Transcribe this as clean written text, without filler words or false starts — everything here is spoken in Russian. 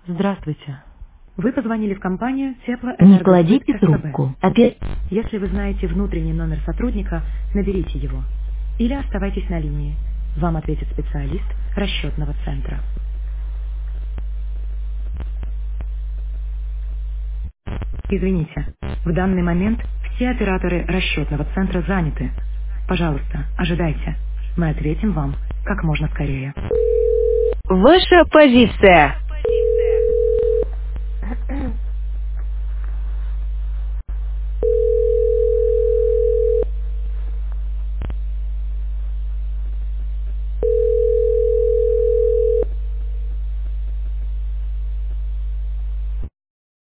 Здравствуйте. Вы позвонили в компанию Не Теплоэнергосбыт кладите СПБ. трубку. Опять Если вы знаете внутренний номер сотрудника, наберите его. Или оставайтесь на линии. Вам ответит специалист расчетного центра. Извините, в данный момент все операторы расчетного центра заняты. Пожалуйста, ожидайте. Мы ответим вам как можно скорее. ваша позиция.